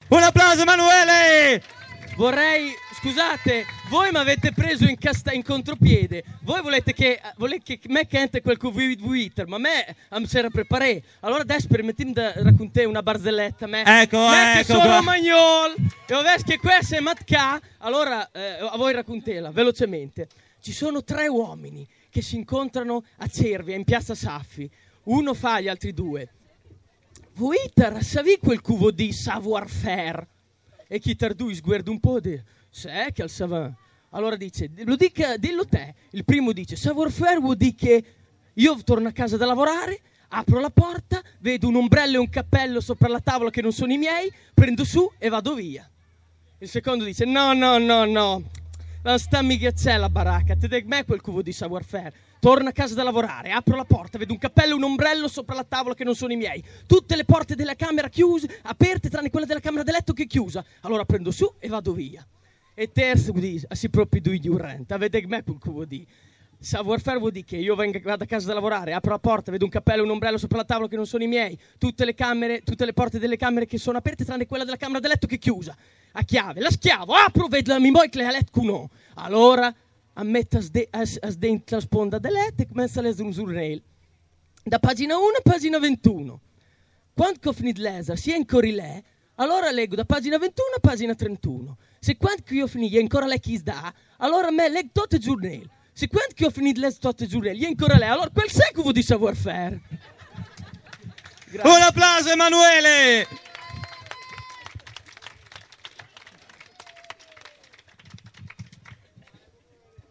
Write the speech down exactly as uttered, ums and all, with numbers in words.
Un applauso Emanuele! Vorrei, scusate, voi mi avete preso in, casta- in contropiede. Voi volete che, volete che me cante quel Twitter, ma me am sera preparé. Allora adesso permettimi di raccontare una barzelletta. Me, ecco, me ecco che sono qua. magnol e ho visto che questa è matka. Allora eh, a voi raccontela velocemente. Ci sono tre uomini che si incontrano a Cervia in piazza Saffi. Uno fa gli altri due. Twitter, savi quel cuvo di savoir-faire? E chi tardui sguarda un po' di sai che al savant. Allora dice, lo dica, dillo te. Il primo dice, savoir-faire vuol dire che io torno a casa da lavorare, apro la porta, vedo un ombrello e un cappello sopra la tavola che non sono i miei, prendo su e vado via. Il secondo dice, no, no, no, no, non sta mica c'è la baracca, te dai me quel cuvo di savoir-faire. Torno a casa da lavorare, apro la porta, vedo un cappello e un ombrello sopra la tavola che non sono i miei. Tutte le porte della camera chiuse, aperte, tranne quella della camera da letto che è chiusa. Allora prendo su e vado via. E terzo dice, si proprio due ignoranti, avete me quel cubo di savoir-faire vuol dire che io vengo, vado a casa da lavorare, apro la porta, vedo un cappello e un ombrello sopra la tavola che non sono i miei. Tutte le camere, tutte le porte delle camere che sono aperte, tranne quella della camera da letto che è chiusa. A chiave, la schiavo, apro, vedo la mi vuoi che la letto no. Allora a mettere a dentro la sponda del letto e comincia a leggere un giornale. Da pagina uno a pagina ventuno. Quando ho finito di leggere, sia in corilè, allora leggo da pagina ventuno a pagina trentuno. Se quando io ho finito, è ancora lei chi sdà, allora me leggo tutto il giornale. Se quando io ho finito di leggere tutto il giornale, è ancora lei, allora quel secolo di savoir-faire. Un applauso Emanuele!